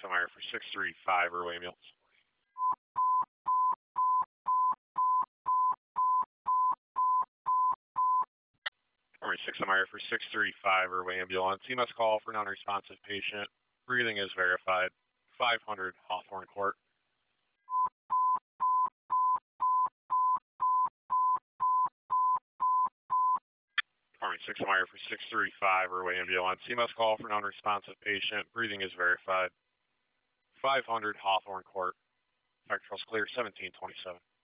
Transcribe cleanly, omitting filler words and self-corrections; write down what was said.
Meyer for 635 Airway Ambulance. Army 6 Meyer for 635 Airway Ambulance. EMS call for non-responsive patient. Breathing is verified. 500 Hawthorne Court. Army 6 Meyer for 635 Airway Ambulance. EMS call for non-responsive patient. Breathing is verified. 500 Hawthorne Court. Spectral's clear 1727.